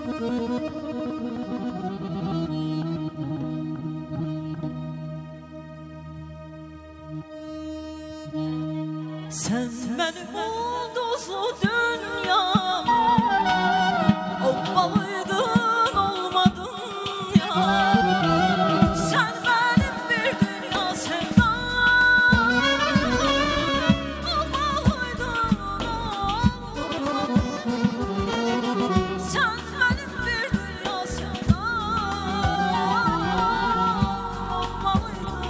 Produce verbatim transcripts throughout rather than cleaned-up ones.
Sen benim ulduzlu dünyam olmalıydın, olmadın ya. Sen benim bir dünya sevdam olmalıydın, olmadın. Sen benim bir dünya sevdam olmalıydın,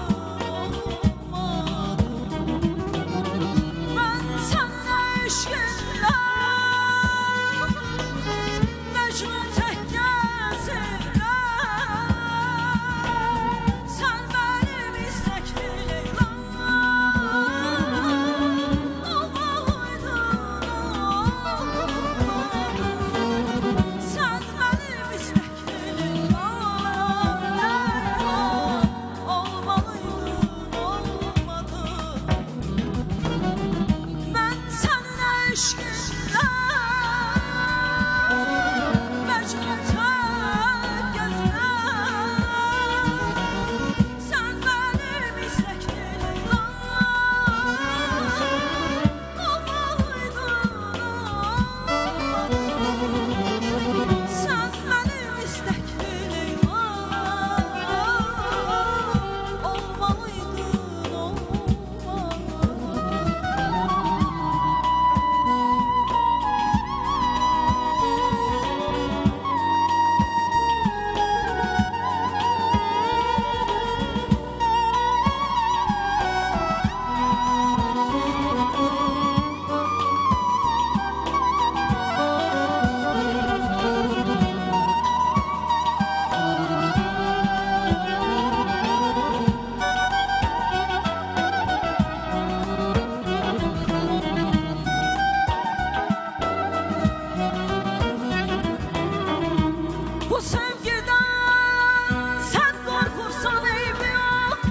bu sevgiden sen korkursan eybi yok.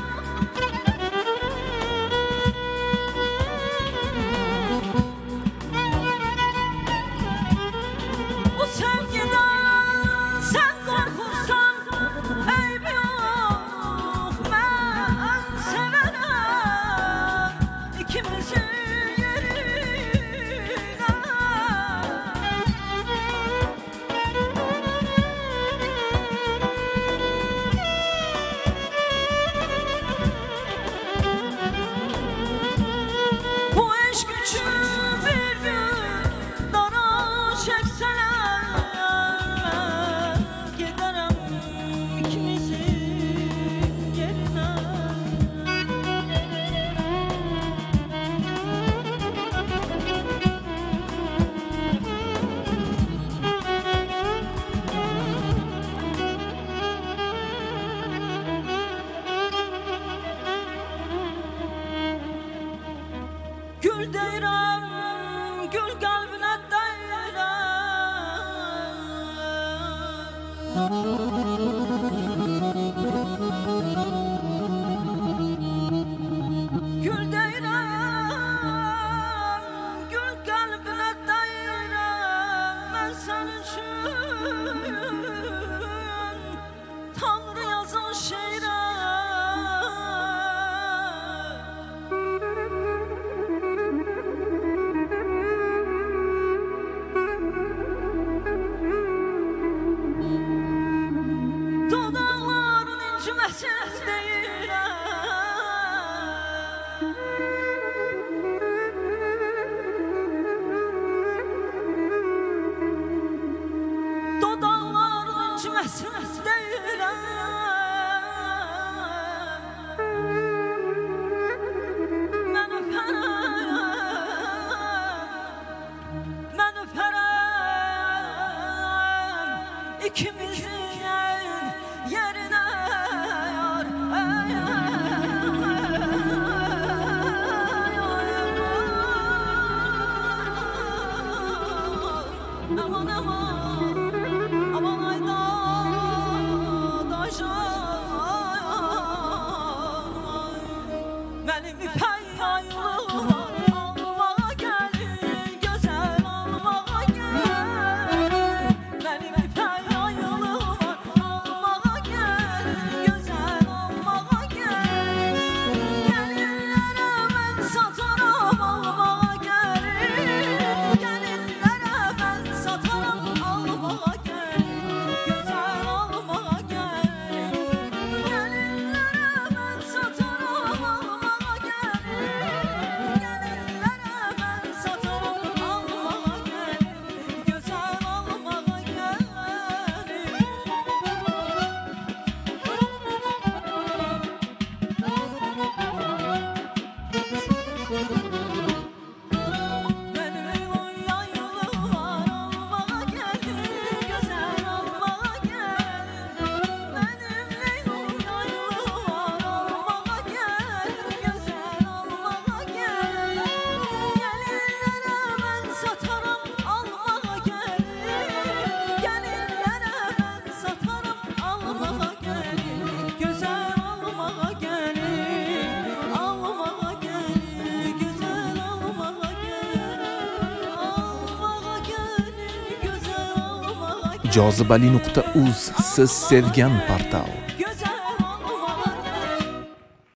Bu sevgiden sen korkursan eybi yok. Ben severim ikimizin gül deyirəm, gül qəlbinə deyirəm. Gül deyirəm, gül qəlbinə deyirəm. Mən sənin üçün Tanrı yazan şeirəm. Dodaqların içməsin deyirəm. Mən öpərəm, mən öpərəm ikimizin yerinə. Aman aman, aman ayda daşay. Benim ipək yayılır, almağa gəlin, gözəl almağa gəl. Benim ipək jozibali nuqta uz siz sevgan portal.